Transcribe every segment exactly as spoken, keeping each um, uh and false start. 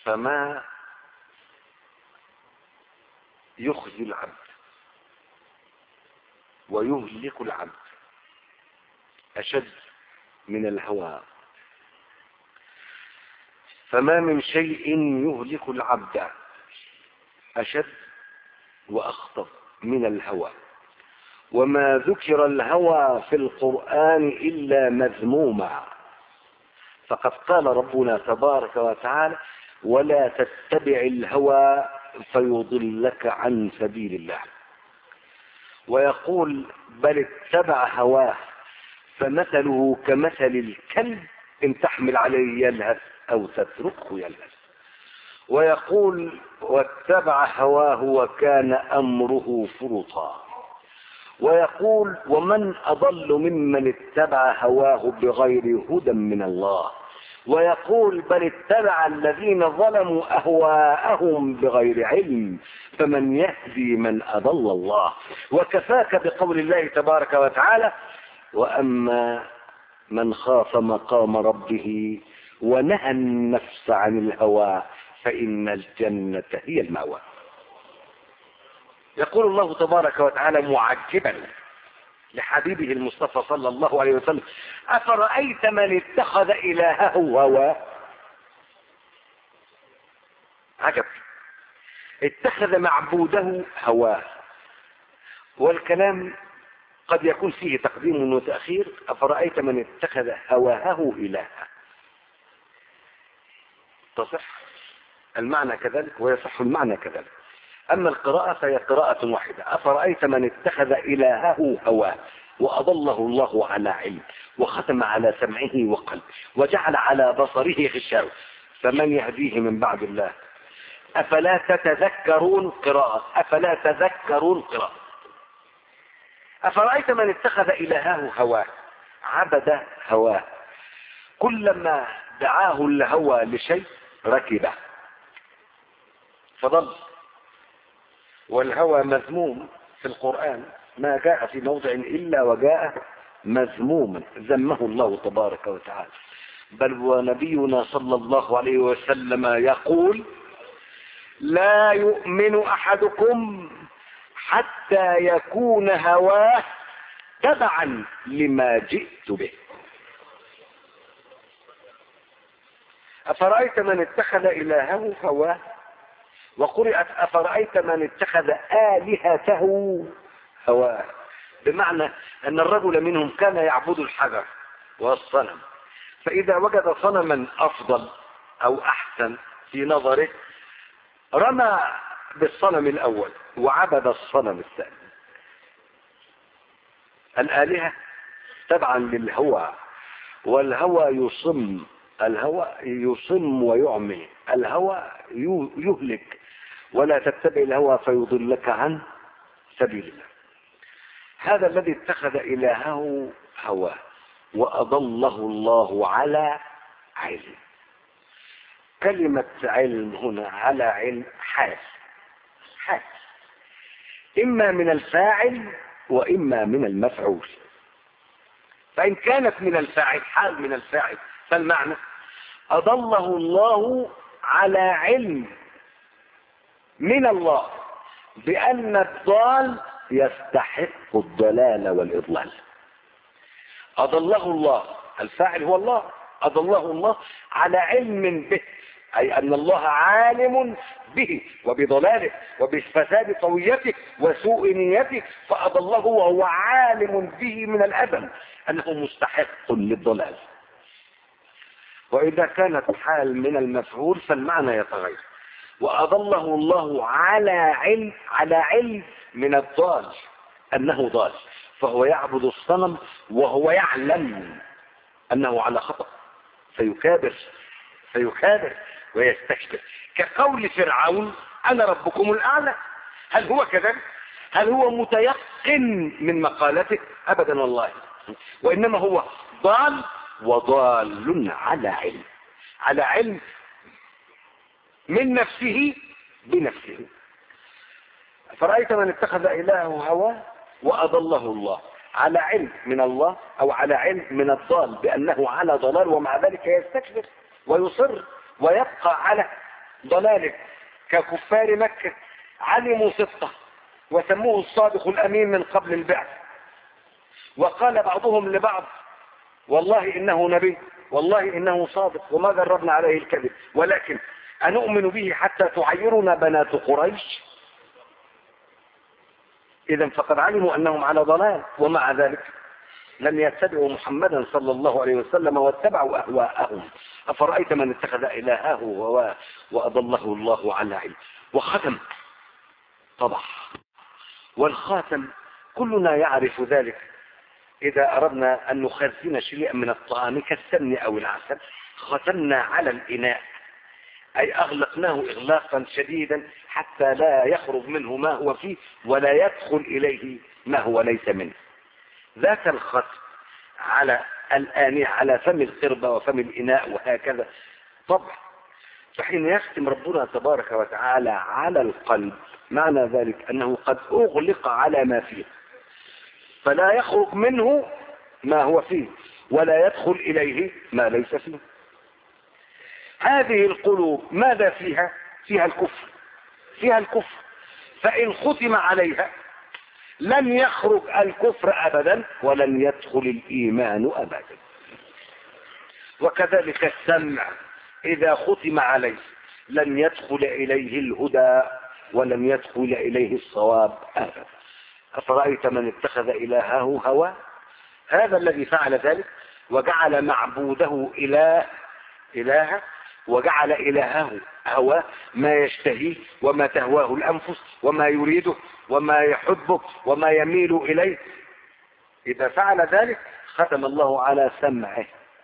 فما يخزي العبد ويهلك العبد أشد من الهوى. فما من شيء يهلك العبد أشد وأخطر من الهوى. وما ذكر الهوى في القرآن إلا مذموما، فقد قال ربنا تبارك وتعالى: ولا تتبع الهوى فيضلك عن سبيل الله. ويقول: بل اتبع هواه فمثله كمثل الكلب إن تحمل عليه يلهث أو تتركه يلهث. ويقول: واتبع هواه وكان أمره فرطا. ويقول: ومن أضل ممن اتبع هواه بغير هدى من الله. ويقول: بل اتبع الذين ظلموا أهواءهم بغير علم فمن يهدي من أضل الله. وكفاك بقول الله تبارك وتعالى: وأما من خاف مقام ربه ونهى النفس عن الهوى فإن الجنة هي المأوى. يقول الله تبارك وتعالى معجبا لحبيبه المصطفى صلى الله عليه وسلم: أفرأيت من اتخذ إلهه هواه. عجب، اتخذ معبوده هواه. والكلام قد يكون فيه تقديم وتأخير. أفرأيت من اتخذ هواه إلها، تصح المعنى كذلك ويصح المعنى كذلك. أما القراءة فهي قراءة واحدة: أفرأيت من اتخذ إلهه هواه وأضله الله على علم وختم على سمعه وقلبه وجعل على بصره غشاوة فمن يهديه من بعد الله أفلا تتذكرون قراءة أفلا تذكرون قراءة. أفرأيت من اتخذ إلهه هواه، عبد هواه، كلما دعاه الهوى لشيء ركبه فضل. والهوى مذموم في القرآن، ما جاء في موضع إلا وجاء مذموما، ذمه الله تبارك وتعالى. بل ونبينا صلى الله عليه وسلم يقول: لا يؤمن أحدكم حتى يكون هواه تبعا لما جئت به. أفرأيت من اتخذ إلهه هواه، وقرأت أفرأيت من اتخذ آلهته هواه، بمعنى أن الرجل منهم كان يعبد الحجر والصنم، فإذا وجد صنما أفضل أو أحسن في نظره رمى بالصنم الأول وعبد الصنم الثاني. الآلهة تبعا للهوى، والهوى يصم الهوى يصم ويعمي، الهوى يهلك. ولا تتبع الهوى فيضلك عن سبيل الله. هذا الذي اتخذ إلهه هواه وأضله الله على علم. كلمة علم هنا على علم حال حال، إما من الفاعل وإما من المفعول. فإن كانت من الفاعل، حال من الفاعل، فالمعنى أضله الله على علم من الله بأن الضال يستحق الضلال والإضلال. أضله الله، الفاعل هو الله، أضله الله على علم به، أي أن الله عالم به وبضلاله وبفساد طويته وسوء نيته، فأضله وهو عالم به من الأزل أنه مستحق للضلال. وإذا كانت الحال من المفعول فالمعنى يتغير. وأضله الله على علم على علم من الضال أنه ضال، فهو يعبد الصنم وهو يعلم أنه على خطأ فيكابر فيكابر ويستكبر، كقول فرعون: أنا ربكم الأعلى. هل هو كذلك؟ هل هو متيقن من مقالته؟ أبدا والله، وإنما هو ضال، وضال على علم، على علم من نفسه بنفسه. فرأيت من اتخذ إلهه هواه وأضله الله على علم من الله أو على علم من الضال بأنه على ضلال، ومع ذلك يستكبر ويصر ويبقى على ضلاله ككفار مكة علموا صدقه وسموه الصادق الأمين من قبل البعث، وقال بعضهم لبعض والله إنه نبي، والله إنه صادق، وما جربنا عليه الكذب، ولكن أنؤمن به حتى تعيرنا بنات قريش؟ إذا فقد علموا أنهم على ضلال، ومع ذلك لم يتبعوا محمدا صلى الله عليه وسلم واتبعوا أهواءهم. أفرأيت من اتخذ إلهه هواه وأضله الله على علم. وختم طبعا، والخاتم كلنا يعرف ذلك. إذا أردنا أن نخزن شيئا من الطعام كالسمن أو العسل ختمنا على الإناء، أي أغلقناه إغلاقا شديدا حتى لا يخرج منه ما هو فيه ولا يدخل إليه ما هو ليس منه. ذاك الختم على الآنية، على فم القربة وفم الإناء وهكذا. طبعا فحين يختم ربنا تبارك وتعالى على القلب، معنى ذلك أنه قد أغلق على ما فيه فلا يخرج منه ما هو فيه ولا يدخل إليه ما ليس فيه. هذه القلوب ماذا فيها؟ فيها الكفر، فيها الكفر، فإن ختم عليها لن يخرج الكفر أبدا ولن يدخل الإيمان أبدا. وكذلك السمع إذا ختم عليه لن يدخل إليه الهدى ولن يدخل إليه الصواب أبدا. أفرأيت من اتخذ إلهه هوى، هذا الذي فعل ذلك وجعل معبوده إله إلها وجعل إلهه هوى، ما يشتهيه وما تهواه الأنفس وما يريده وما يحبه وما يميل إليه. إذا فعل ذلك ختم الله على سمعه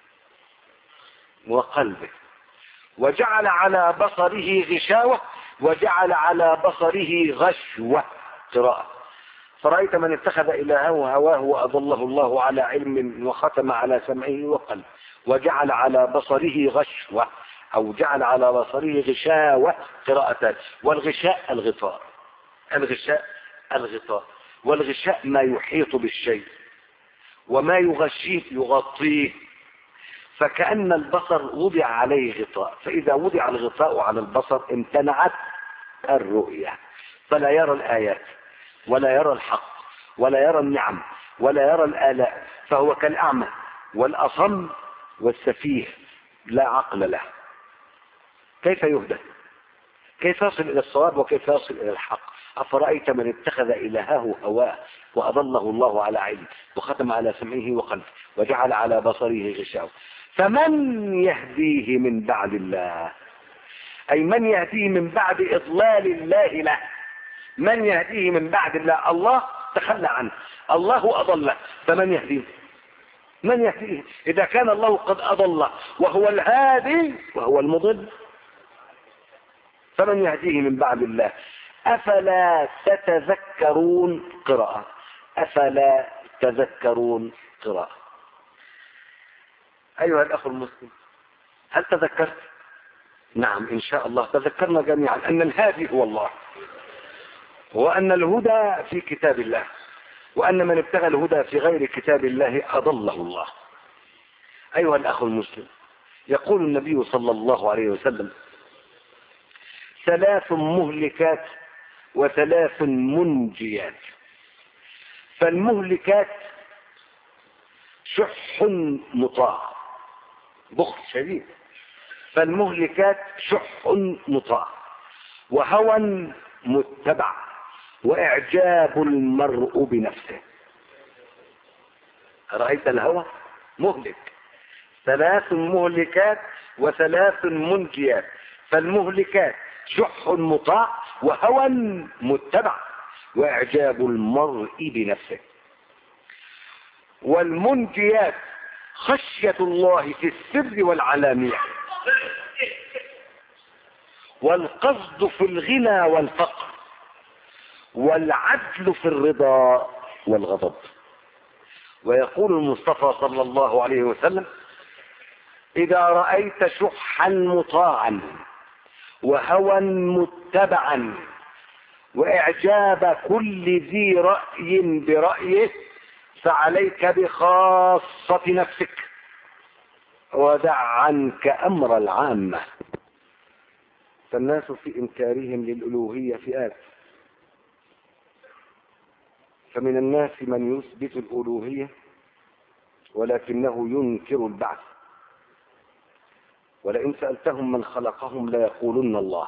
وقلبه وجعل على بصره غشاوة وجعل على بصره غشوة قراءة. فرأيت من اتخذ إلهه هواه وأضله الله على علم وختم على سمعه وقلبه وجعل على بصره غشوة أو جعل على بصره غشاوة قراءتان. والغشاء الغطاء، الغشاء الغطاء والغشاء ما يحيط بالشيء وما يغشيه يغطيه، فكأن البصر وضع عليه غطاء، فإذا وضع الغطاء على البصر امتنعت الرؤية، فلا يرى الآيات ولا يرى الحق ولا يرى النعم ولا يرى الآلاء، فهو كالأعمى والأصم والسفيه لا عقل له. كيف يهدى؟ كيف يصل إلى الصواب وكيف يصل إلى الحق؟ أفرأيت من اتخذ إلهه هواه وأضله الله على علم وختم على سمعه وقلبه وجعل على بصره غشاوة فمن يهديه من بعد الله؟ أي من يهديه من بعد إضلال الله له؟ من يهديه من بعد الله؟ الله تخلى عنه، الله أضله، فمن يهديه؟ من يهديه إذا كان الله قد أضله وهو الهادي وهو المضل؟ فمن يهديه من بعد الله؟ أفلا تتذكرون قراءة، أفلا تذكرون قراءة. أيها الأخ المسلم، هل تذكرت؟ نعم إن شاء الله تذكرنا جميعا أن الهادي هو الله، وأن الهدى في كتاب الله، وأن من ابتغى الهدى في غير كتاب الله أضله الله. أيها الأخ المسلم، يقول النبي صلى الله عليه وسلم: ثلاث مهلكات وثلاث منجيات. فالمهلكات شح مطاع، بخل شديد. فالمهلكات شح مطاع وهوى متبع وإعجاب المرء بنفسه. رأيت الهوى مهلك. ثلاث مهلكات وثلاث منجيات. فالمهلكات شح مطاع وهوى متبع وإعجاب المرء بنفسه. والمنجيات خشية الله في السر والعلانية، والقصد في الغنى والفقر، والعدل في الرضا والغضب. ويقول المصطفى صلى الله عليه وسلم: إذا رأيت شحا مطاعا وهوى متبعا وإعجاب كل ذي رأي برأيه فعليك بخاصة نفسك ودع عنك أمر العامة. فالناس في إنكارهم للألوهية فئات، فمن الناس من يثبت الألوهية ولكنه ينكر البعث، ولئن سألتهم من خلقهم ليقولن الله،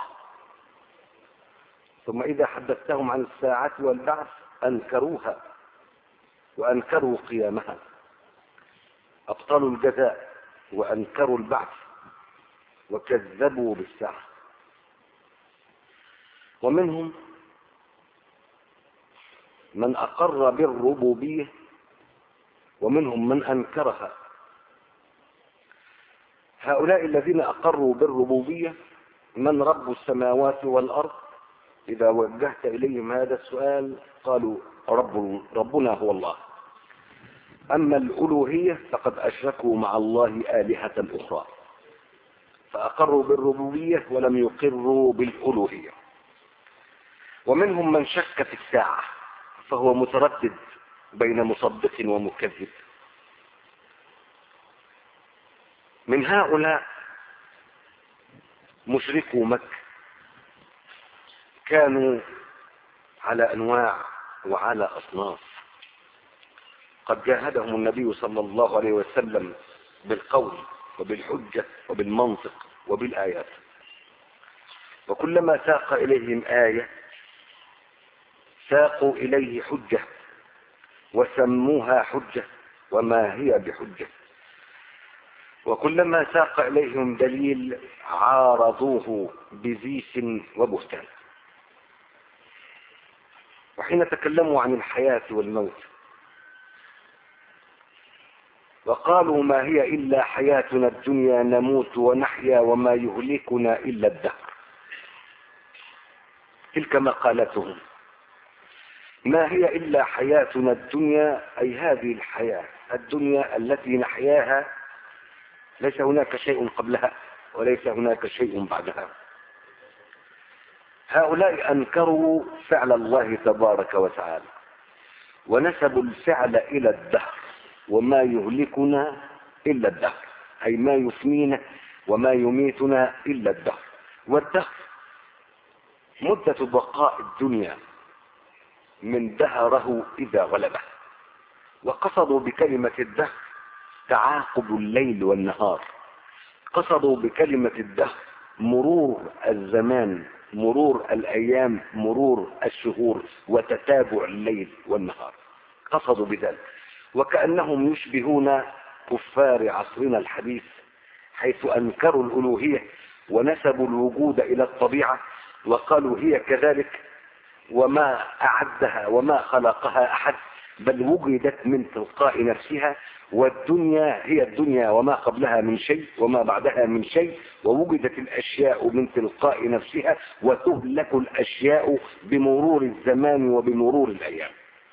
ثم إذا حدثتهم عن الساعة والبعث أنكروها وأنكروا قيامها، أبطلوا الجزاء وأنكروا البعث وكذبوا بالساعة. ومنهم من أقر بالربوبية ومنهم من أنكرها. هؤلاء الذين أقروا بالربوبية من رب السماوات والأرض، إذا وجهت إليهم هذا السؤال قالوا رب ربنا هو الله. أما الألوهية فقد أشركوا مع الله آلهة أخرى، فأقروا بالربوبية ولم يقروا بالألوهية. ومنهم من شك في الساعة فهو متردد بين مصدق ومكذب. من هؤلاء مشركو مكة، كانوا على أنواع وعلى أصناف، قد جاهدهم النبي صلى الله عليه وسلم بالقول وبالحجة وبالمنطق وبالآيات، وكلما ساق إليهم آية ساقوا إليه حجة وسموها حجة وما هي بحجة، وكلما ساق إليهم دليل عارضوه بزيف وبهتان. وحين تكلموا عن الحياة والموت وقالوا ما هي إلا حياتنا الدنيا نموت ونحيا وما يهلكنا إلا الدهر، تلك مقالتهم، ما هي إلا حياتنا الدنيا، أي هذه الحياة الدنيا التي نحياها، ليس هناك شيء قبلها وليس هناك شيء بعدها. هؤلاء أنكروا فعل الله تبارك وتعالى ونسبوا الفعل إلى الدهر، وما يهلكنا إلا الدهر، أي ما يفنينا وما يميتنا إلا الدهر. والدهر مدة بقاء الدنيا من دهره إذا غلبه. وقصدوا بكلمة الدهر تعاقب الليل والنهار، قصدوا بكلمة الدهر مرور الزمان، مرور الأيام، مرور الشهور، وتتابع الليل والنهار، قصدوا بذلك. وكأنهم يشبهون كفار عصرنا الحديث حيث أنكروا الألوهية ونسبوا الوجود إلى الطبيعة وقالوا هي كذلك وما أعدها وما خلقها أحد، بل وجدت من تلقاء نفسها، والدنيا هي الدنيا وما قبلها من شيء وما بعدها من شيء، ووجدت الأشياء من تلقاء نفسها، وتهلك الأشياء بمرور الزمان وبمرور الأيام.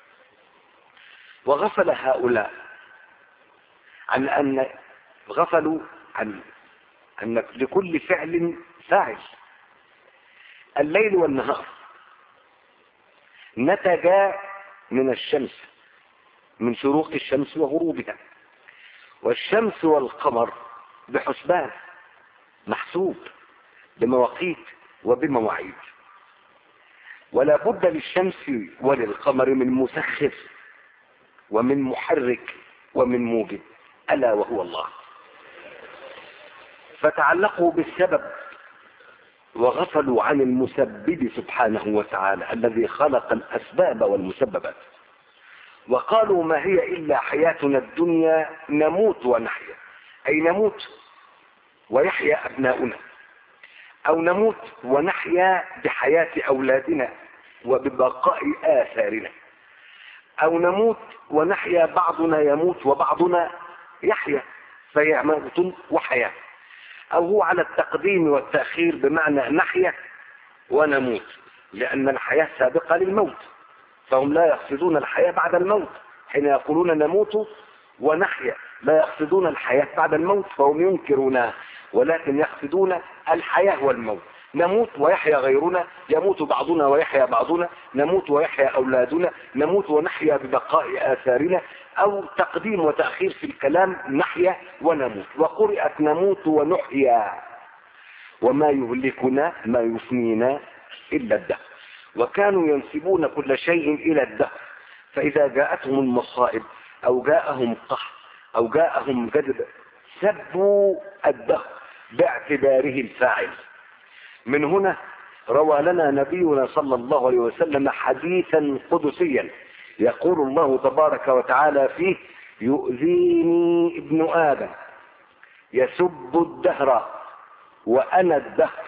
وغفل هؤلاء عن أن غفلوا عن أن لكل فعل فاعل. الليل والنهار نتجا من الشمس، من شروق الشمس وغروبها، والشمس والقمر بحسبان محسوب بمواقيت وبمواعيد، ولا بد للشمس وللقمر من مسخر ومن محرك ومن موجب، ألا وهو الله. فتعلقوا بالسبب وغفلوا عن المسبب سبحانه وتعالى الذي خلق الأسباب والمسببات. وقالوا ما هي إلا حياتنا الدنيا نموت ونحيا، أي نموت ويحيا أبناؤنا، أو نموت ونحيا بحياة أولادنا وببقاء آثارنا، أو نموت ونحيا بعضنا يموت وبعضنا يحيا، فهي موت وحياة. أو هو على التقديم والتأخير بمعنى نحيا ونموت، لأن الحياة سابقة للموت، فهم لا يقصدون الحياة بعد الموت. حين يقولون نموت ونحيا لا يقصدون الحياة بعد الموت، فهم ينكرونها، ولكن يقصدون الحياة والموت. نموت ويحيا غيرنا، يموت بعضنا ويحيا بعضنا، نموت ويحيا أولادنا، نموت ونحيا ببقاء آثارنا، أو تقديم وتأخير في الكلام، نحيا ونموت. وقرئت نموت ونحيا. وما يهلكنا ما يفنينا إلا الدهر. وكانوا ينسبون كل شيء إلى الدهر، فإذا جاءتهم المصائب أو جاءهم قحط أو جاءهم جدب سبوا الدهر باعتباره الفاعل. من هنا روى لنا نبينا صلى الله عليه وسلم حديثا قدسيا يقول الله تبارك وتعالى فيه: يؤذيني ابن آدم يسب الدهر وأنا الدهر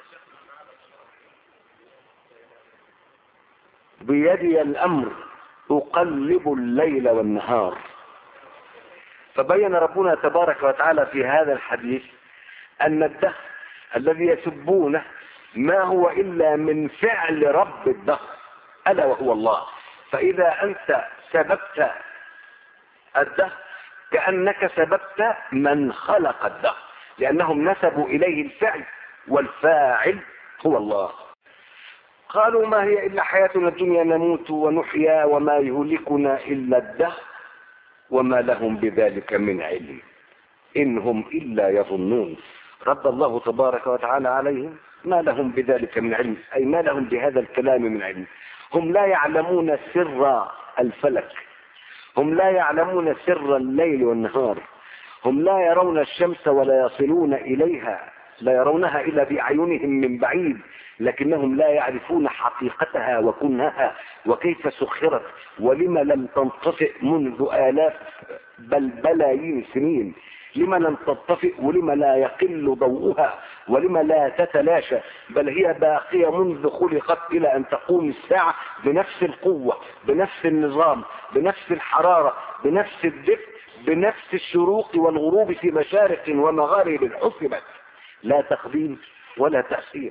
بيدي الأمر أقلب الليل والنهار. فبين ربنا تبارك وتعالى في هذا الحديث أن الدهر الذي يسبونه ما هو إلا من فعل رب الدهر ألا وهو الله. فإذا أنت سببت الدهر كأنك سببت من خلق الدهر، لأنهم نسبوا إليه الفعل والفاعل هو الله. قالوا: ما هي إلا حياتنا الدنيا نموت ونحيا وما يهلكنا إلا الدهر وما لهم بذلك من علم إن هم إلا يظنون. رد الله تبارك وتعالى عليهم: ما لهم بذلك من علم، أي ما لهم بهذا الكلام من علم. هم لا يعلمون سر الفلك، هم لا يعلمون سر الليل والنهار، هم لا يرون الشمس ولا يصلون إليها، لا يرونها إلا بأعينهم من بعيد، لكنهم لا يعرفون حقيقتها وكنها وكيف سخرت ولما لم تنطفئ منذ آلاف بل بلايين سنين، لما لم تنطفئ ولما لا يقل ضوءها ولما لا تتلاشى، بل هي باقية منذ خلقت إلى أن تقوم الساعة بنفس القوة بنفس النظام بنفس الحرارة بنفس الدفء بنفس الشروق والغروب في مشارق ومغارب حسبت، لا تقديم ولا تأخير.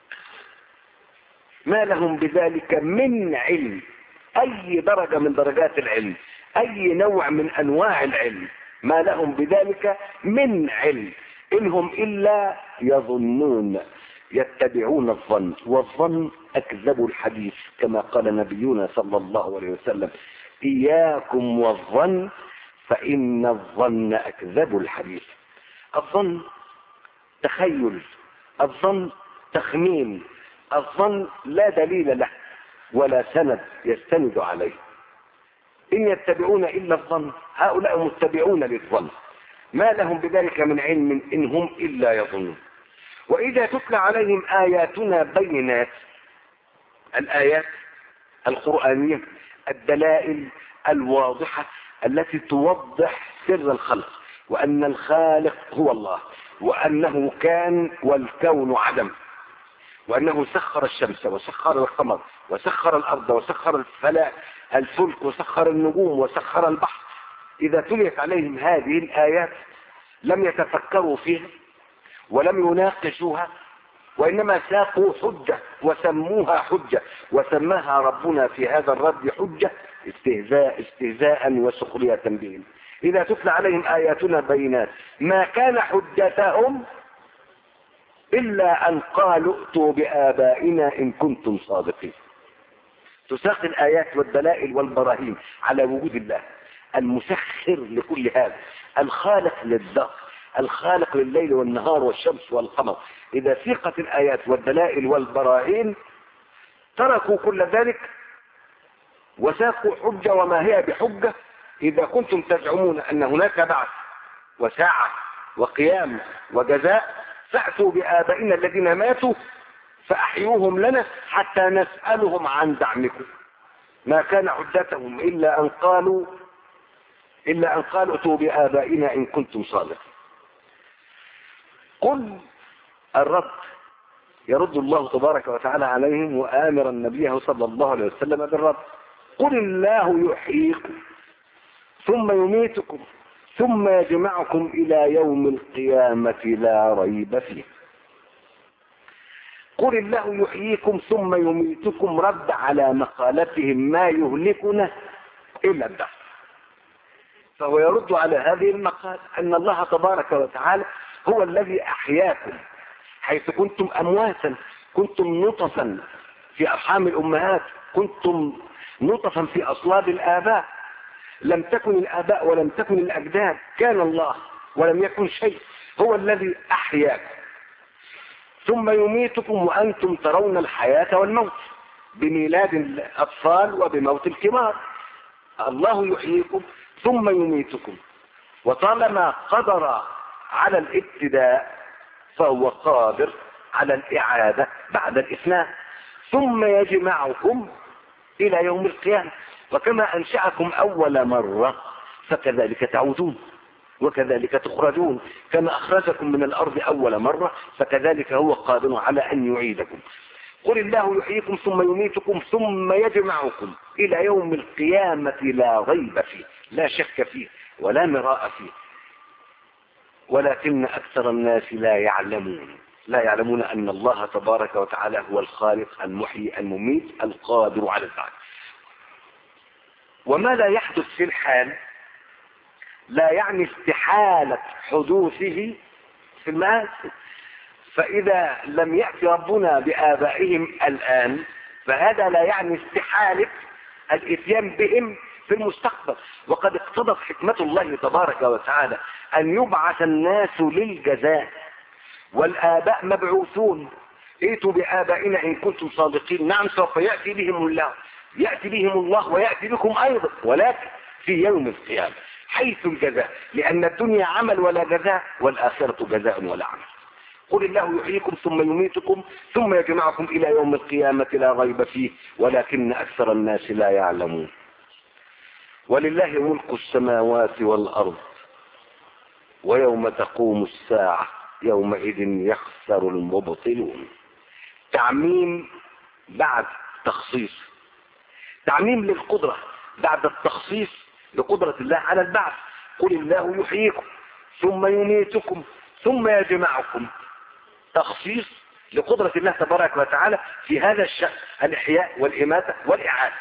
ما لهم بذلك من علم، أي درجة من درجات العلم، أي نوع من أنواع العلم، ما لهم بذلك من علم إنهم إلا يظنون يتبعون الظن، والظن أكذب الحديث كما قال نبينا صلى الله عليه وسلم: إياكم والظن فإن الظن أكذب الحديث. الظن تخيل، الظن تخمين، الظن لا دليل له ولا سند يستند عليه. إن يتبعون إلا الظن، هؤلاء متبعون للظن، ما لهم بذلك من علم إن هم إلا يظنون. وإذا تتلى عليهم آياتنا بينات، الآيات القرآنية الدلائل الواضحة التي توضح سر الخلق، وأن الخالق هو الله، وأنه كان والكون عدم، وأنه سخر الشمس وسخر القمر وسخر الأرض وسخر الفلاك الفلك وسخر النجوم وسخر البحر. إذا تليت عليهم هذه الآيات لم يتفكروا فيها ولم يناقشوها، وإنما ساقوا حجة وسموها حجة، وسماها ربنا في هذا الرد حجة استهزاء استهزاء وسخرية بهم. إذا تتلى عليهم آياتنا بينات ما كان حجتهم إلا أن قالوا ائتوا بآبائنا إن كنتم صادقين. تساق الآيات والدلائل والبراهين على وجود الله المسخر لكل هذا، الخالق للدهر، الخالق لليل والنهار والشمس والقمر. إذا سيقت الآيات والدلائل والبراهين تركوا كل ذلك وساقوا حجة وما هي بحجة. إذا كنتم تزعمون أن هناك بعث وساعة وقيام وجزاء فأتوا بآبائنا الذين ماتوا فأحيوهم لنا حتى نسألهم عن دعمكم. ما كان حجتهم إلا أن قالوا إلا أن قالوا ائتوا بآبائنا إن كنتم صادقين. قل الرد يرد الله تبارك وتعالى عليهم وآمر النبي صلى الله عليه وسلم بالرد: قل الله يحييكم ثم يميتكم ثم يجمعكم إلى يوم القيامة لا ريب فيه. قل الله يحييكم ثم يميتكم رد على مقالتهم ما يهلكنا إلا الدهر. فهو يرد على هذه المقالة أن الله تبارك وتعالى هو الذي أحياكم حيث كنتم أمواتا، كنتم نطفا في أرحام الأمهات، كنتم نطفا في أصلاب الآباء، لم تكن الآباء ولم تكن الأجداد، كان الله ولم يكن شيء، هو الذي أحياكم. ثم يميتكم وأنتم ترون الحياة والموت، بميلاد الأطفال وبموت الكبار. الله يحييكم ثم يميتكم، وطالما قدر على الابتداء فهو قادر على الإعادة بعد الإثناء. ثم يجمعكم إلى يوم القيامة، وكما أنشأكم أول مرة فكذلك تعودون وكذلك تخرجون، كما أخرجكم من الأرض أول مرة فكذلك هو قادر على أن يعيدكم. قل الله يحييكم ثم يميتكم ثم يجمعكم إلى يوم القيامة لا ريب فيه، لا شك فيه ولا مراء فيه، ولكن أكثر الناس لا يعلمون لا يعلمون أن الله تبارك وتعالى هو الخالق المحيي المميت القادر على البعث. وما لا يحدث في الحال لا يعني استحالة حدوثه في المآل. فإذا لم يأتي ربنا بآبائهم الآن فهذا لا يعني استحالة الإتيان بهم في المستقبل. وقد اقتضت حكمة الله تبارك وتعالى أن يبعث الناس للجزاء، والآباء مبعوثون. ائتوا بآبائنا إن كنتم صادقين. نعم سوف يأتي بهم الله يأتي بهم الله ويأتي بكم أيضا، ولكن في يوم القيامة حيث الجزاء، لأن الدنيا عمل ولا جزاء والآخرة جزاء ولا عمل. قل الله يحييكم ثم يميتكم ثم يجمعكم إلى يوم القيامة لا ريب فيه ولكن أكثر الناس لا يعلمون. ولله ملك السماوات والأرض ويوم تقوم الساعة يومئذ يخسر المبطلون. تعميم بعد تخصيص، تعميم للقدرة بعد التخصيص لقدرة الله على البعث. قل الله يحييكم ثم يميتكم ثم يجمعكم، تخصيص لقدرة الله تبارك وتعالى في هذا الشأن، الإحياء والإماتة والإعادة.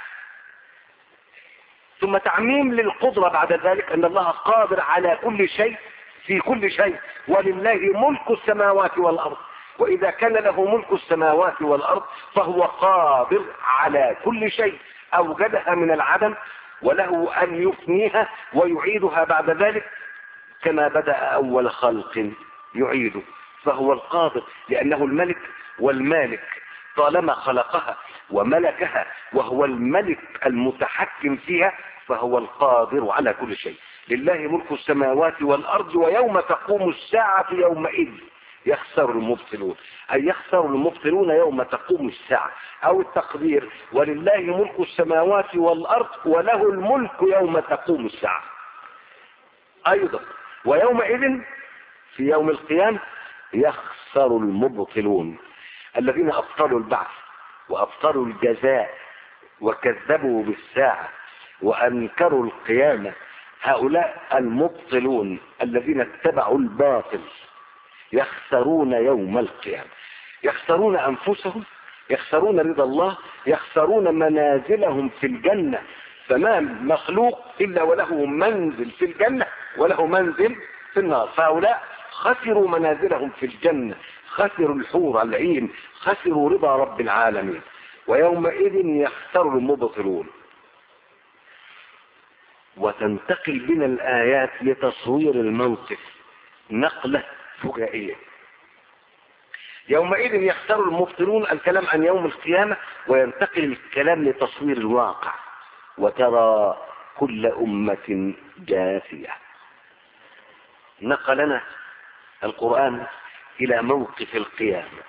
ثم تعميم للقدرة بعد ذلك أن الله قادر على كل شيء في كل شيء، ولله ملك السماوات والأرض. وإذا كان له ملك السماوات والأرض فهو قادر على كل شيء، أوجدها من العدم وله أن يفنيها ويعيدها بعد ذلك كما بدأ أول خلق يعيده. فهو القادر لأنه الملك والمالك، طالما خلقها وملكها وهو الملك المتحكم فيها فهو القادر على كل شيء. لله ملك السماوات والأرض ويوم تقوم الساعة يومئذ يخسر المبطلون، أي يخسر المبطلون يوم تقوم الساعة. أو التقدير ولله ملك السماوات والأرض وله الملك يوم تقوم الساعة أيضا. ويومئذ في يوم القيامة يخسر المبطلون الذين أبطلوا البعث وأبطلوا الجزاء وكذبوا بالساعة وأنكروا القيامة. هؤلاء المبطلون الذين اتبعوا الباطل يخسرون يوم القيامة، يخسرون أنفسهم، يخسرون رضا الله، يخسرون منازلهم في الجنة. فما مخلوق إلا وله منزل في الجنة وله منزل في النار. فهؤلاء خسروا منازلهم في الجنة، خسروا الحور العين، خسروا رضا رب العالمين. ويومئذ يخسر المبطلون. وتنتقل بنا الآيات لتصوير الموقف نقلة فجائية. يومئذ يخسر المبطلون الكلام عن يوم القيامة، وينتقل الكلام لتصوير الواقع. وترى كل أمة جاثية. نقلنا القرآن إلى موقف القيامة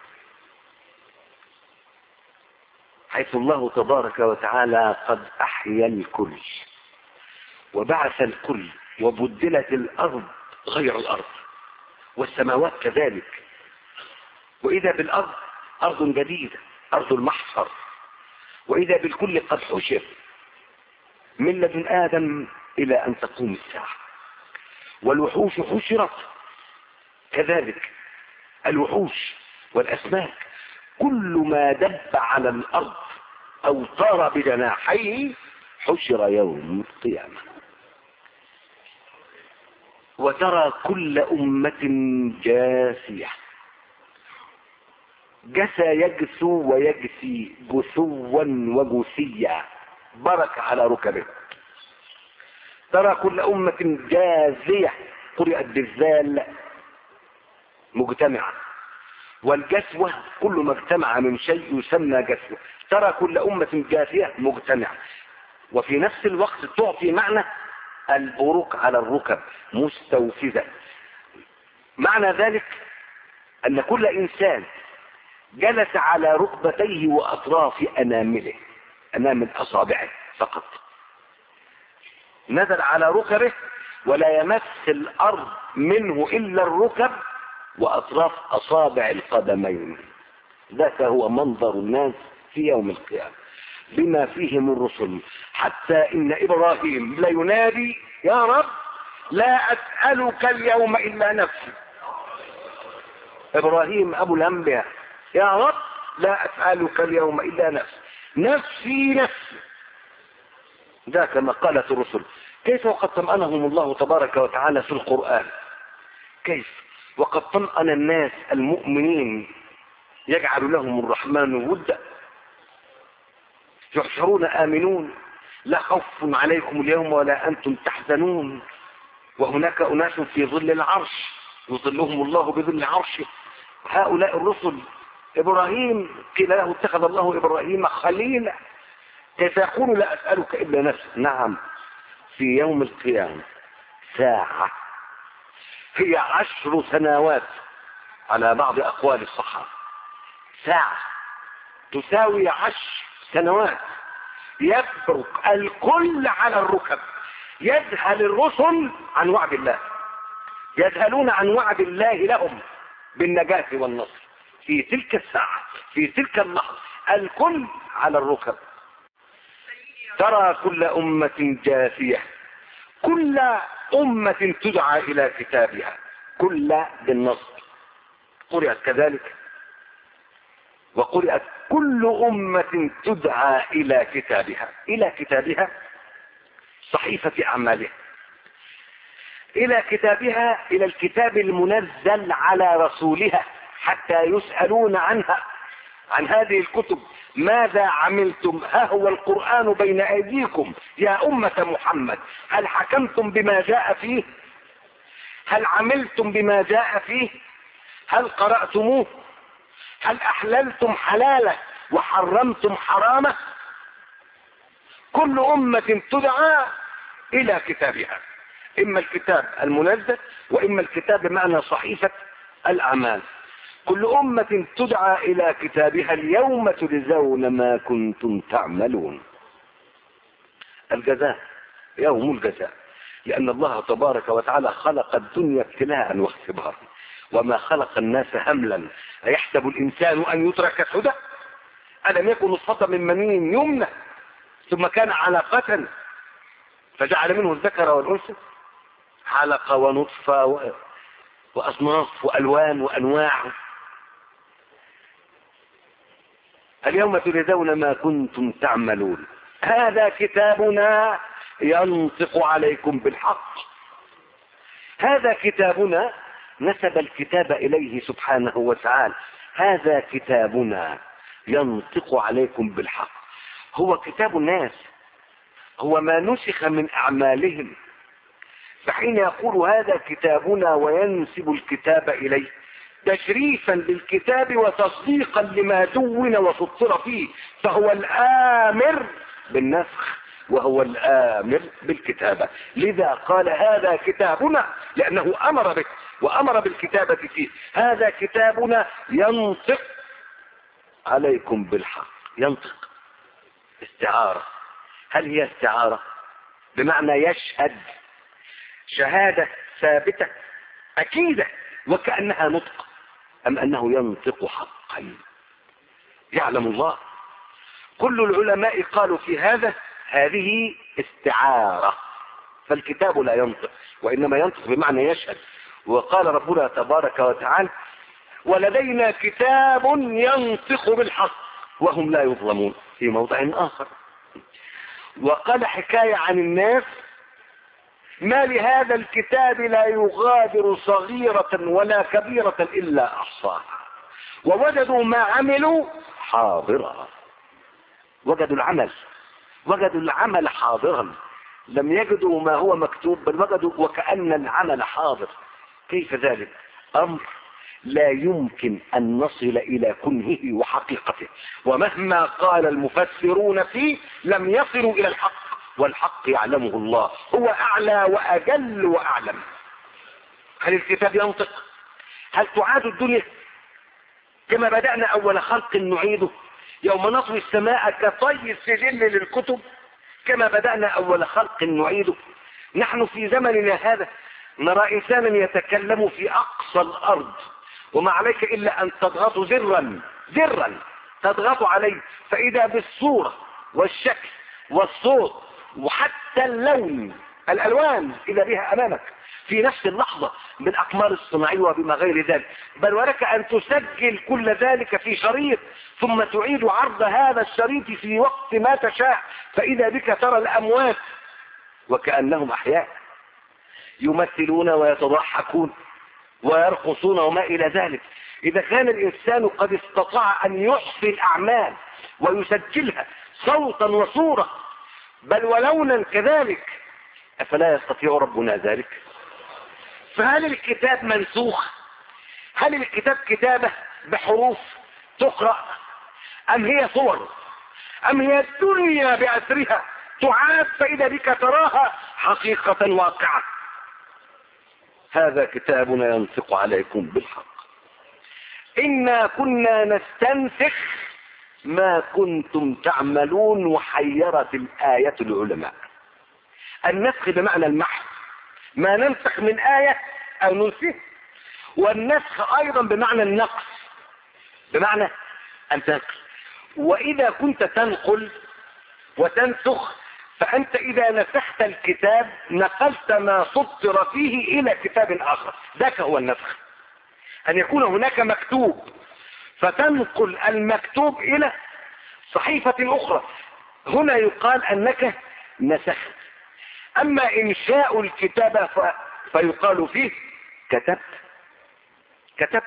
حيث الله تبارك وتعالى قد أحيا الكل وبعث الكل، وبدلت الأرض غير الأرض والسماوات كذلك. وإذا بالأرض أرض جديدة، أرض المحشر. وإذا بالكل قد حشر من لدن آدم إلى أن تقوم الساعة. والوحوش حشرت كذلك، الوحوش والأسماك، كل ما دب على الأرض أو طار بجناحيه حشر يوم القيامة. وترى كل أمة جاثية. جثى يجثو ويجثي جثوا وجثيا، برك على ركبه. ترى كل أمة جاثية، قرئت بالذال مجتمعة. والجسوة كل ما اجتمع من شيء يسمى جسوة. ترى كل أمة جاثية مجتمعة، وفي نفس الوقت تعطي معنى البروك على الركب مستوفزة. معنى ذلك أن كل إنسان جلس على ركبتيه وأطراف أنامله، أنامل أصابعه فقط، نزل على ركبه ولا يمس الأرض منه إلا الركب وأطراف أصابع القدمين. ذاك هو منظر الناس في يوم القيامة بما فيهم الرسل، حتى إن إبراهيم لينادي يا رب لا أسألك اليوم إلا نفسي. إبراهيم أبو الأنبياء، يا رب لا أسألك اليوم إلا نفسي، نفسي نفسي. ذاك ما قالت الرسل. كيف وقد طمأنهم الله تبارك وتعالى في القرآن؟ كيف وقد طمأن الناس المؤمنين يجعل لهم الرحمن ودا، يحشرون آمنون لا خوف عليكم اليوم ولا أنتم تحزنون، وهناك أناس في ظل العرش يظلهم الله بظل عرشه. هؤلاء الرسل. إبراهيم قيل له اتخذ الله إبراهيم خليلا، كيف يقول لا أسألك إلا نفسي؟ نعم، في يوم القيامة ساعة هي عشر سنوات على بعض أقوال الصحابة، ساعة تساوي عشر سنوات. يبرك الكل على الركب، يذهل الرسل عن وعد الله، يذهلون عن وعد الله لهم بالنجاة والنصر في تلك الساعة، في تلك اللحظة الكل على الركب. ترى كل أمة جاثية، كل أمة تدعى إلى كتابها، كل بالنصب قرأت كذلك، وقرأت كل أمة تدعى إلى كتابها. إلى كتابها صحيفة أعمالها، إلى كتابها، إلى الكتاب المنزل على رسولها، حتى يسألون عنها، عن هذه الكتب ماذا عملتم؟ ها هو القرآن بين أيديكم يا أمة محمد، هل حكمتم بما جاء فيه؟ هل عملتم بما جاء فيه؟ هل قرأتموه؟ هل أحللتم حلاله وحرمتم حرامه؟ كل أمة تدعى إلى كتابها، إما الكتاب المنزل وإما الكتاب بمعنى صحيفة الأعمال. كل أمة تدعى إلى كتابها اليوم تجزون ما كنتم تعملون. الجزاء يوم الجزاء، لأن الله تبارك وتعالى خلق الدنيا ابتلاء واختبارا، وما خلق الناس هملا. أيحسب الإنسان أن يترك سدى؟ ألم يكن نطفة من مني يمنى ثم كان علقة فجعل منه الذكر والأنثى، علقة ونطفة و... وأصناف وألوان وأنواع. اليوم تجزون ما كنتم تعملون. هذا كتابنا ينطق عليكم بالحق. هذا كتابنا، نسب الكتاب إليه سبحانه وتعالى. هذا كتابنا ينطق عليكم بالحق. هو كتاب الناس، هو ما نسخ من أعمالهم. فحين يقول هذا كتابنا وينسب الكتاب إليه تشريفا للكتاب وتصديقا لما دون وسطر فيه، فهو الآمر بالنسخ وهو الآمر بالكتابة. لذا قال هذا كتابنا، لأنه أمر به وأمر بالكتابة فيه. هذا كتابنا ينطق عليكم بالحق. ينطق استعارة. هل هي استعارة بمعنى يشهد شهادة ثابتة أكيدة وكأنها نطق، أم أنه ينطق حقا؟ يعلم الله. كل العلماء قالوا في هذا هذه استعارة، فالكتاب لا ينطق وإنما ينطق بمعنى يشهد. وقال ربنا تبارك وتعالى ولدينا كتاب ينطق بالحق وهم لا يظلمون في موضع آخر. وقال حكاية عن الناس ما لهذا الكتاب لا يغادر صغيرة ولا كبيرة إلا أحصاها ووجدوا ما عملوا حاضرا. وجدوا العمل، وجدوا العمل حاضرا، لم يجدوا ما هو مكتوب بل وجدوا وكأن العمل حاضر. كيف ذلك؟ أمر لا يمكن أن نصل إلى كنهه وحقيقته، ومهما قال المفسرون فيه لم يصلوا إلى الحق، والحق يعلمه الله، هو أعلى وأجل وأعلم. هل الكتاب ينطق؟ هل تعاد الدنيا كما بدأنا أول خلق نعيده؟ يوم نطوي السماء كطي السجل للكتب كما بدأنا أول خلق نعيده. نحن في زمننا هذا نرى إنسانا يتكلم في أقصى الأرض وما عليك إلا أن تضغط زرا زرا تضغط عليه، فإذا بالصورة والشكل والصوت وحتى اللون الألوان إذا بها أمامك في نفس اللحظة بالأقمار الصناعية وبما غير ذلك، بل ولك أن تسجل كل ذلك في شريط ثم تعيد عرض هذا الشريط في وقت ما تشاء، فإذا بك ترى الأموات وكأنهم أحياء يمثلون ويتضحكون ويرقصون وما إلى ذلك. إذا كان الإنسان قد استطاع أن يحصي الأعمال ويسجلها صوتا وصورة بل ولونا كذلك، أفلا يستطيع ربنا ذلك؟ فهل الكتاب منسوخ؟ هل الكتاب كتابة بحروف تقرأ؟ أم هي صور؟ أم هي الدنيا بأسرها تعاد فإذا بك تراها حقيقة واقعة؟ هذا كتابنا ينطق عليكم بالحق. إنا كنا نستنسخ ما كنتم تعملون. وحيرت الآية العلماء. النسخ بمعنى المحو، ما ننسخ من آية أو ننسخ، والنسخ أيضا بمعنى النقص، بمعنى أن تنقل. وإذا كنت تنقل وتنسخ فأنت إذا نسخت الكتاب نقلت ما سطر فيه إلى كتاب آخر، ذاك هو النسخ، أن يكون هناك مكتوب فتنقل المكتوب إلى صحيفة أخرى، هنا يقال أنك نسخت. أما إنشاء الكتاب ف... فيقال فيه كتبت كتبت.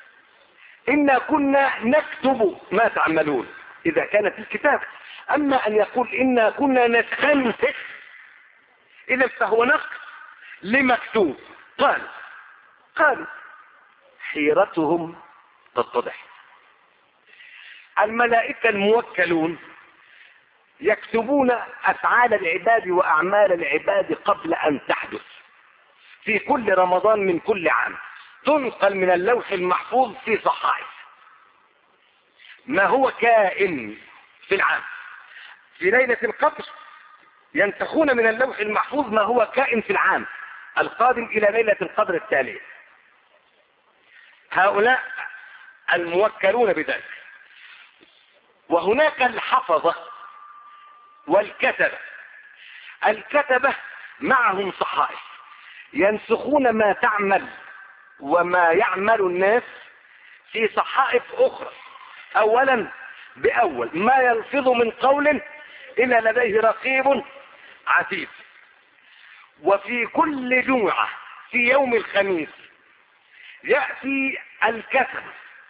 إنا كنا نكتب ما تعملون إذا كانت الكتاب. أما أن يقول إنا كنا نستنسخ إذا فهو نقل لمكتوب. قال قالوا حيرتهم تتضح. الملائكة الموكلون يكتبون أفعال العباد وأعمال العباد قبل أن تحدث في كل رمضان من كل عام، تنقل من اللوح المحفوظ في صحائف ما هو كائن في العام. في ليلة القدر ينتخون من اللوح المحفوظ ما هو كائن في العام القادم إلى ليلة القدر التالية. هؤلاء الموكلون بذلك. وهناك الحفظة والكتبة. الكتبة معهم صحائف ينسخون ما تعمل وما يعمل الناس في صحائف أخرى أولا بأول، ما يلفظ من قول إلا لديه رقيب عتيد. وفي كل جمعة في يوم الخميس يأتي الكتب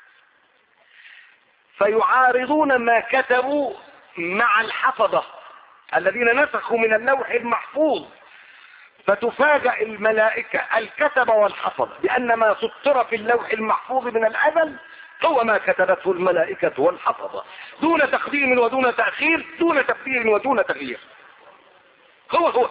فيعارضون ما كتبوا مع الحفظة الذين نسخوا من اللوح المحفوظ، فتفاجأ الملائكة الكتب والحفظ بأن ما سطر في اللوح المحفوظ من الأزل هو ما كتبته الملائكة والحفظة، دون تقديم ودون تأخير، دون تبديل ودون تغيير، هو هو.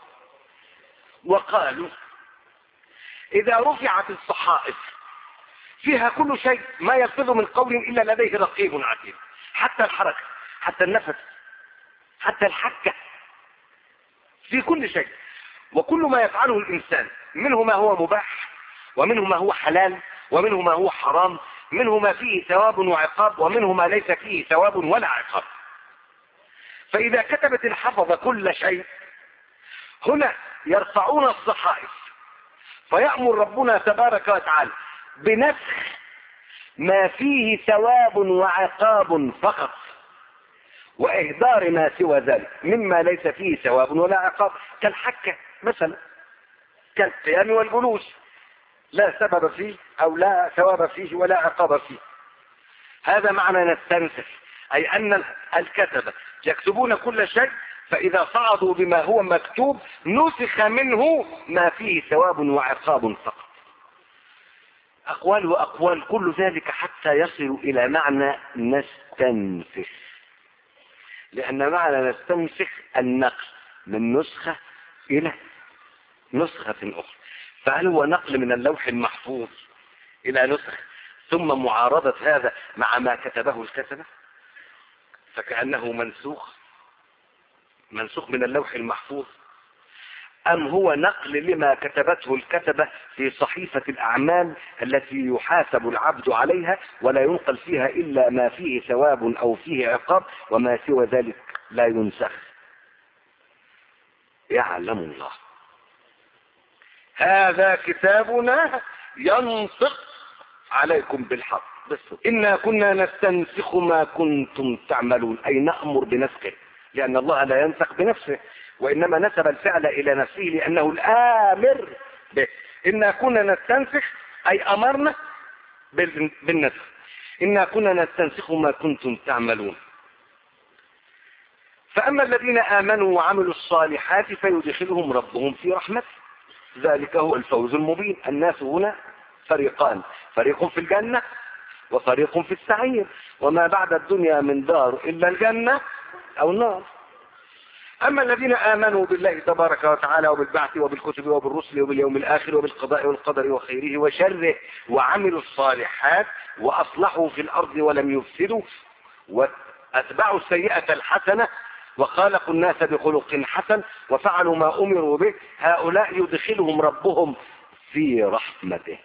وقالوا إذا رفعت الصحائف فيها كل شيء ما يلفظ من قول إلا لديه رقيب عتيد، حتى الحركة، حتى النفس، حتى الحكة، في كل شيء. وكل ما يفعله الإنسان منه ما هو مباح ومنه ما هو حلال ومنه ما هو حرام، منه ما فيه ثواب وعقاب ومنه ما ليس فيه ثواب ولا عقاب. فإذا كتبت الحفظة كل شيء هنا يرفعون الصحائف فيأمر ربنا تبارك وتعالى بنسخ ما فيه ثواب وعقاب فقط وإهدار ما سوى ذلك مما ليس فيه ثواب ولا عقاب، كالحكة مثلا، كالقيام والجلوس، لا سبب فيه أو لا ثواب فيه ولا عقاب فيه. هذا معنى نستنسخ، أي أن الكتبة يكتبون كل شيء فإذا صعدوا بما هو مكتوب نسخ منه ما فيه ثواب وعقاب فقط. أقوال وأقوال، كل ذلك حتى يصل إلى معنى نستنسخ، لأن معنى نستنسخ النقل من نسخة إلى نسخة أخرى. فهل هو نقل من اللوح المحفوظ إلى نسخة ثم معارضة هذا مع ما كتبه الكتبة فكأنه منسوخ منسوخ من اللوح المحفوظ، أم هو نقل لما كتبته الكتبة في صحيفة الأعمال التي يحاسب العبد عليها ولا ينقل فيها إلا ما فيه ثواب أو فيه عقاب، وما سوى ذلك لا ينسخ؟ يعلم الله. هذا كتابنا ينطق عليكم بالحق، بس إنا كنا نستنسخ ما كنتم تعملون، أي نأمر بنسخه، لأن الله لا ينسخ بنفسه، وإنما نسب الفعل إلى نفسه لأنه الآمر به. إنا كنا نستنسخ أي أمرنا بالنسخ. إنا كنا نستنسخ ما كنتم تعملون. فأما الذين آمنوا وعملوا الصالحات فيدخلهم ربهم في رحمته، ذلك هو الفوز المبين. الناس هنا فريقان، فريق في الجنة وفريق في السعير، وما بعد الدنيا من دار إلا الجنة أو النار. أما الذين آمنوا بالله تبارك وتعالى وبالبعث وبالكتب وبالرسل وباليوم الآخر وبالقضاء والقدر وخيره وشره وعملوا الصالحات وأصلحوا في الأرض ولم يفسدوا وأتبعوا السيئة الحسنة وخالقوا الناس بخلق حسن وفعلوا ما أمروا به، هؤلاء يدخلهم ربهم في رحمته.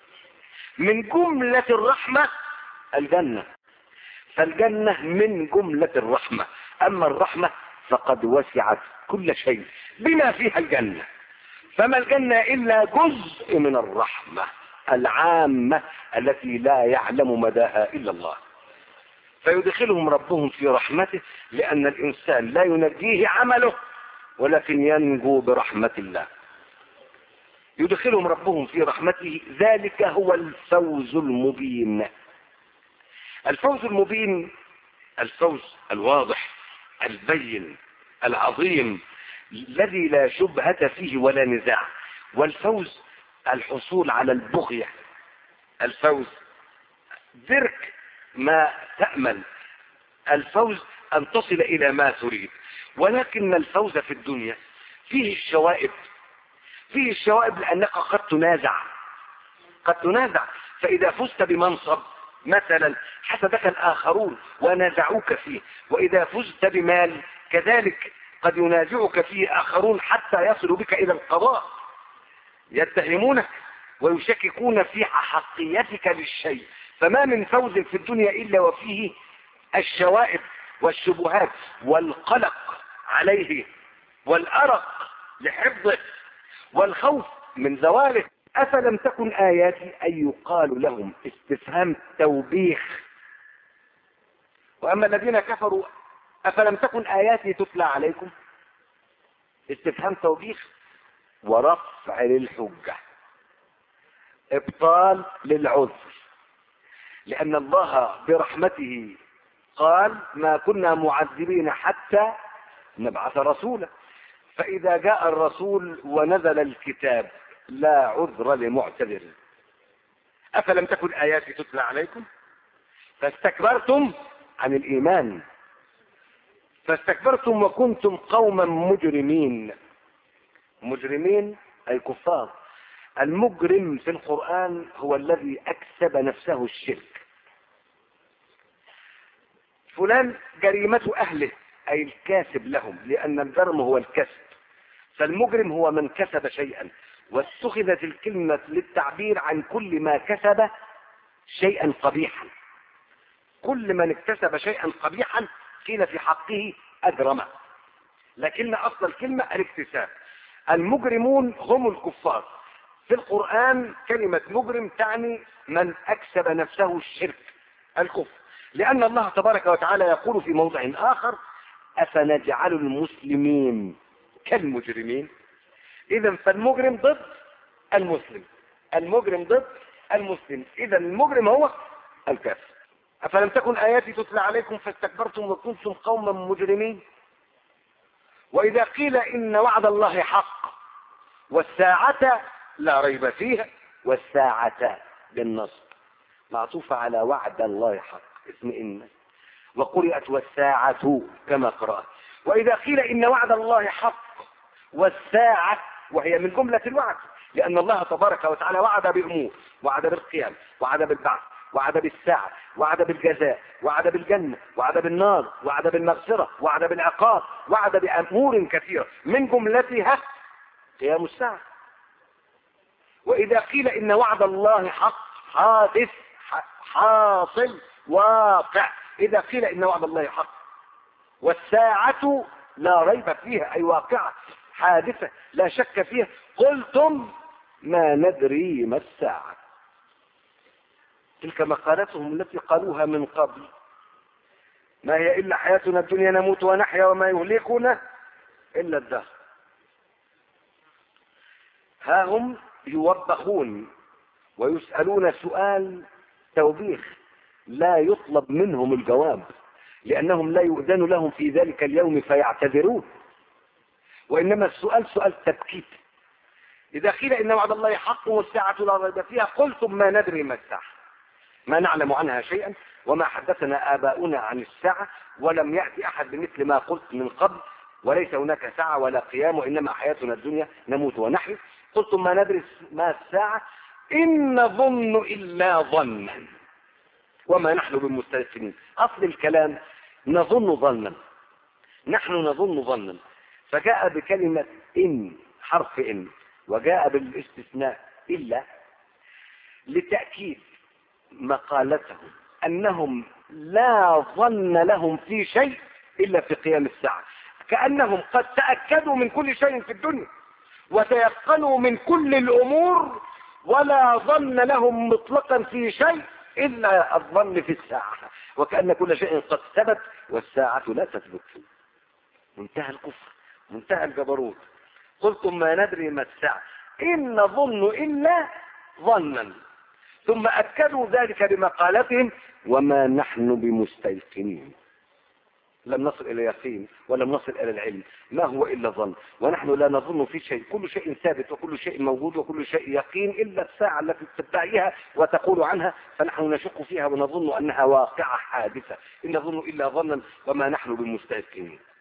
من جملة الرحمة الجنة، فالجنة من جملة الرحمة. أما الرحمة فقد وسعت كل شيء بما فيها الجنة، فما الجنة إلا جزء من الرحمة العامة التي لا يعلم مداها إلا الله. فيدخلهم ربهم في رحمته، لأن الإنسان لا ينجيه عمله ولكن ينجو برحمة الله. يدخلهم ربهم في رحمته، ذلك هو الفوز المبين. الفوز المبين الفوز الواضح البين العظيم الذي لا شبهة فيه ولا نزاع. والفوز الحصول على البغية، الفوز درك ما تأمل، الفوز أن تصل إلى ما تريد. ولكن الفوز في الدنيا فيه الشوائب، فيه الشوائب لأنك قد تنازع قد تنازع فإذا فزت بمنصب مثلا حسدك الآخرون ونازعوك فيه، وإذا فزت بمال كذلك قد ينازعك فيه آخرون حتى يصلوا بك إلى القضاء، يتهمونك ويشككون في حقيتك للشيء. فما من فوز في الدنيا إلا وفيه الشوائب والشبهات والقلق عليه والأرق لحفظه والخوف من زواله. أفلم تكن آياتي أن يقال لهم استفهام توبيخ. وأما الذين كفروا أفلم تكن آياتي تتلى عليكم، استفهام توبيخ ورفع للحجة، إبطال للعذر، لأن الله برحمته قال ما كنا معذبين حتى نبعث رسولا، فإذا جاء الرسول ونزل الكتاب لا عذر لمعتذر. أفلم تكن آياتي تتلى عليكم فاستكبرتم عن الإيمان، فاستكبرتم وكنتم قوما مجرمين. مجرمين أي كفار. المجرم في القرآن هو الذي أكسب نفسه الشرك. فلان جريمة أهله أي الكاسب لهم، لأن الجرم هو الكسب، فالمجرم هو من كسب شيئا، واتخذت الكلمة للتعبير عن كل ما كسب شيئا قبيحا. كل من اكتسب شيئا قبيحا قيل في حقه أجرمه، لكن أصل الكلمة الاكتساب. المجرمون هم الكفار. في القرآن كلمة مجرم تعني من أكسب نفسه الشرك الكفر، لأن الله تبارك وتعالى يقول في موضع آخر أفنجعل المسلمين كالمجرمين. إذا فالمجرم ضد المسلم، المجرم ضد المسلم، إذا المجرم هو الكافر. أفلم تكن آياتي تتلى عليكم فاستكبرتم وكنتم قوما مجرمين. وإذا قيل إن وعد الله حق والساعة لا ريب فيها، والساعة بالنصب معطوفة على وعد الله حق اسم إن، وقرأت والساعة كما قرأت. وإذا قيل إن وعد الله حق والساعة، وهي من جملة الوعد، لأن الله تبارك وتعالى وعد بأمور، وعد بالقيام، وعد بالبعث، وعد بالساعة، وعد بالجزاء، وعد بالجنة، وعد بالنار، وعد بالمغفرة، وعد بالعقاب، وعد بأمور كثيرة من جملتها قيام الساعة. وإذا قيل إن وعد الله حق حادث حاصل واقع، إذا قيل إن وعد الله حق والساعة لا ريب فيها أي واقعة حادثة لا شك فيها، قلتم ما ندري ما الساعة. تلك مقالتهم التي قالوها من قبل، ما هي إلا حياتنا الدنيا نموت ونحيا وما يهلكنا إلا الدهر. ها هم يوبخون ويسألون سؤال توبيخ لا يطلب منهم الجواب، لأنهم لا يؤذن لهم في ذلك اليوم فيعتذرون، وإنما السؤال سؤال تبكيت. إذا قيل إن وعد الله حق والساعة لا ريب فيها قلتم ما ندري ما الساعة، ما نعلم عنها شيئا وما حدثنا آباؤنا عن الساعة، ولم يأتي أحد بمثل ما قلت من قبل، وليس هناك ساعة ولا قيام وإنما حياتنا الدنيا نموت ونحيا. قلتم ما ندري ما الساعة إن نظن إلا ظنا وما نحن بمستيقنين. أصل الكلام نظن ظنا، نحن نظن ظنا، فجاء بكلمة إن حرف إن، وجاء بالاستثناء إلا لتأكيد مقالتهم أنهم لا ظن لهم في شيء إلا في قيام الساعة، كأنهم قد تأكدوا من كل شيء في الدنيا وتيقنوا من كل الأمور، ولا ظن لهم مطلقا في شيء إلا الظن في الساعة، وكأن كل شيء قد ثبت والساعة لا تثبت. منتهى الكفر، منتهى الجبروت. قلتم ما ندري ما الساعة إن نظن إلا ظنا، ثم أكدوا ذلك بمقالتهم وما نحن بمستيقنين. لم نصل إلى يقين ولم نصل إلى العلم، ما هو إلا ظن، ونحن لا نظن في شيء، كل شيء ثابت وكل شيء موجود وكل شيء يقين إلا الساعة التي تدعيها وتقول عنها، فنحن نشك فيها ونظن أنها واقعة حادثة. إن نظن إلا ظنا وما نحن بمستيقنين.